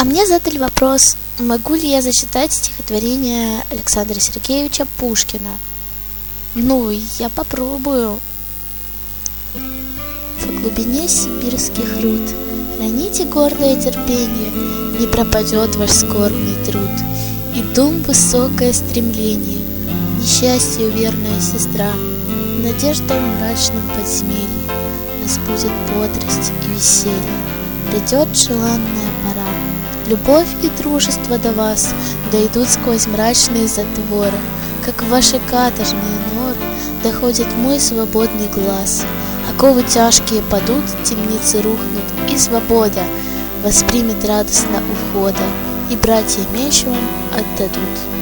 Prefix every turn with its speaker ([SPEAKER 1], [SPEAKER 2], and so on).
[SPEAKER 1] А мне задали вопрос, могу ли я зачитать стихотворение Александра Сергеевича Пушкина. Ну, я попробую. В глубине сибирских руд храните гордое терпение, не пропадет ваш скорбный труд, и дум высокое стремление, несчастью верная сестра, надежда в мрачном подземелье, нас будет бодрость и веселье, придет желанная пора, любовь и дружество до вас дойдут сквозь мрачные затворы, как в ваши каторжные норы доходит мой свободный глаз. Оковы тяжкие падут, темницы рухнут, и свобода воспримет радостно у входа, и братья меч вам отдадут.